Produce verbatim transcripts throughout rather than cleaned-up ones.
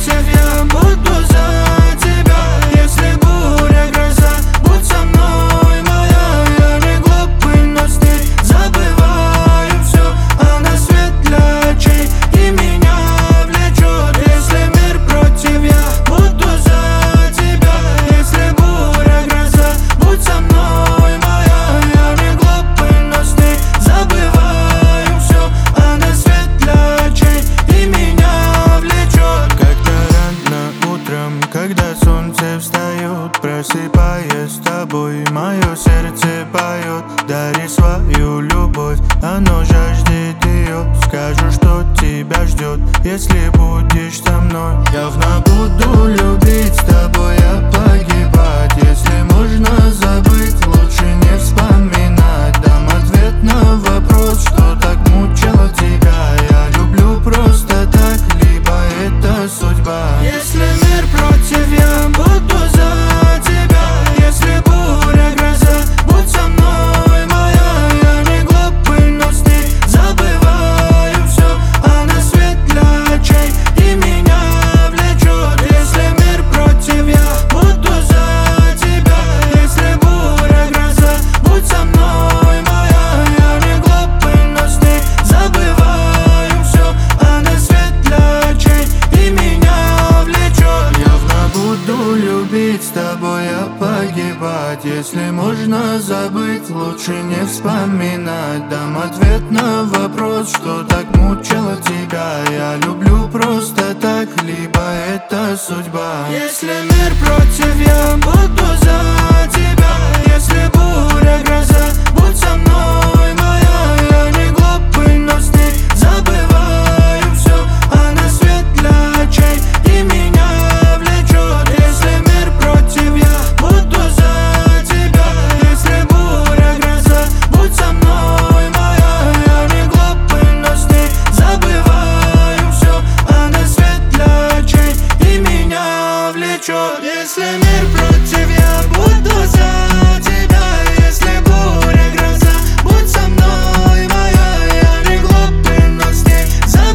против, я буду за тебя. Если буря, гроза, будь со мной, моя. Я не глупый, но стиль забываю все, а на свет для очей и меня влечет. Если мир против, я буду за тебя. Если буря, гроза, будь со мной, моя. Я не глупый, но стиль забываю все, а на свет для очей и меня влечет. Как-то рано утром, когда солнце встает, просыпаясь с тобой, мое сердце поет. Дари свою любовь, оно жаждет ее. Скажу, что тебя ждет, если будешь со мной. Явно буду любить, с тобой я погибать. Если можно забыть, лучше не вспоминать. Дам ответ на вопрос, что так мучило тебя. Я люблю просто так, либо это судьба. Если мир против, я буду за тебя. Если буря, гроза, будь со мной, моя. Я не глупый, но стиль забываю все, а на свет для очей и меня влечет. Если мир против, я буду за тебя. Если буря, гроза, будь со мной, моя. Я не глупый, но стиль забываю все, а на свет для очей и меня влечет. Явно буду любить, с тобой я погибать. Если можно забыть, лучше не вспоминать. Дам ответ на вопрос, что так мучило тебя. Я люблю просто так, либо это судьба. Если мир против, я буду за тебя. Если буря, гроза, будь со мной, моя. Я не глупый, но стиль забываю все, а на свет для очей и меня влечет. Если мир против, я буду за тебя. Если буря, гроза, будь со мной, моя. Я не глупый, но стиль забываю все, а на свет для очей и меня влечет. Если мир против, я буду за тебя. Если буря, гроза, будь со мной, моя. Я не глупый, но стиль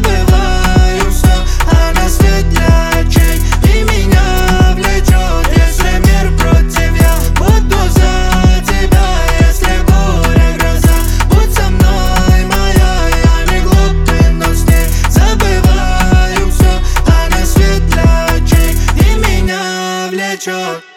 забываю все, а на свет для очей и меня влечет. Если мир против, я буду за тебя. Если буря, гроза, будь со мной, моя. Я не глупый, но стиль забываю все, а на свет для очей и меня влечет.